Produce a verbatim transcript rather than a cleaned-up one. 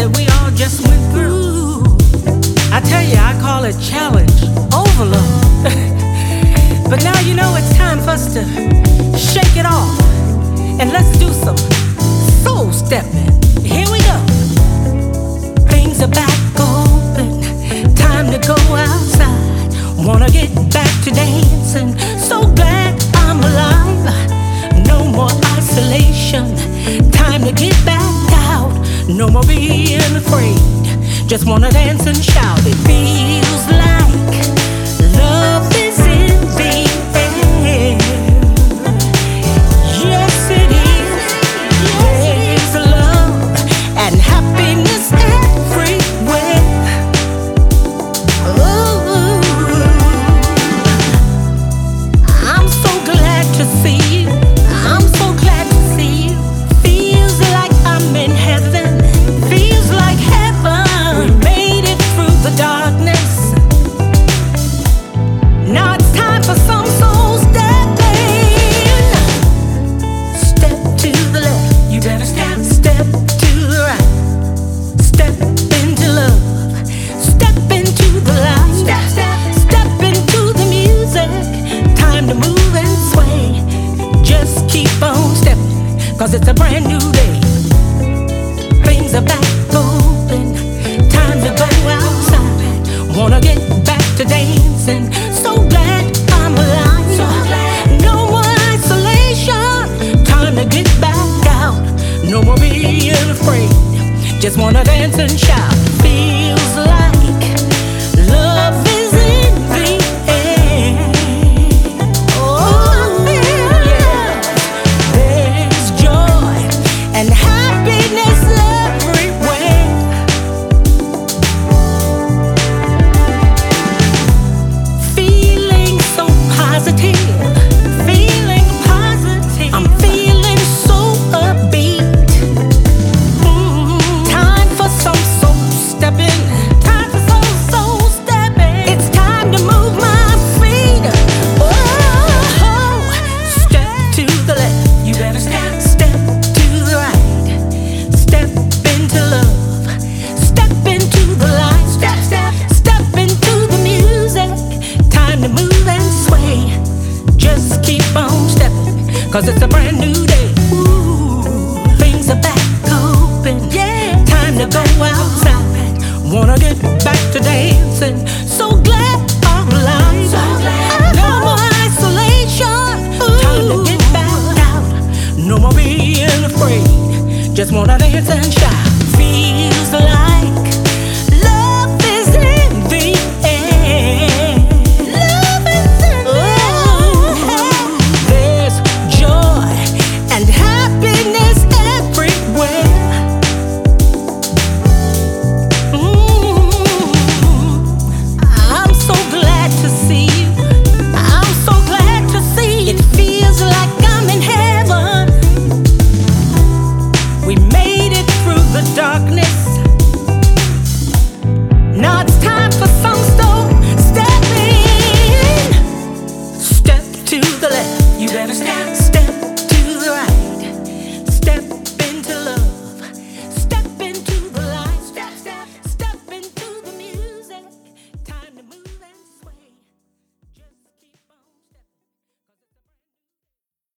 that we all just went through. I tell you, I call it challenge overload. But now you know it's time for us to shake it off and let's do some soul stepping. Here we go. Things are back open, time to go outside. Wanna get back to dancing, so glad I'm alive. No more isolation, time to get back out. No more being afraid, just wanna dance and shout. It feels like love is in the air. Yes it is, there's love and happiness everywhere. Ooh, I'm so glad to see you, I'm so glad to see you. Feels like I'm in heaven, feels like heaven. We made it through the darkness. Now it's time for some soul stepping. Step to the left, you better step. Step to the right, step into love. Step into the light, step, step, step into the music. Time to move and sway. Just keep on stepping, cause it's a brand new day. Things are back open, time to go outside. Wanna get back to dancing, so glad I'm alive. So glad. No more isolation, time to get back out. No more being afraid, just wanna dance and shout. Feels like love is in the air. Oh, yeah. There's joy and happiness everywhere. Feeling so positive, feeling positive. I'm feeling so upbeat. Mm, Time for some soul stepping. Time for some soul stepping. It's time to move my feet. Oh, step to the left, you better step. Step to the right, step into love. Step into the light, step, step, step into the music. Time to move and sway. Just keep on stepping, cause it's a brand new day. Ooh, things are back open, yeah. Time to go outside. Wanna get back to dancing, so glad I'm alive. So glad. No more isolation, time to get back out. No more being afraid, just wanna dance and shout.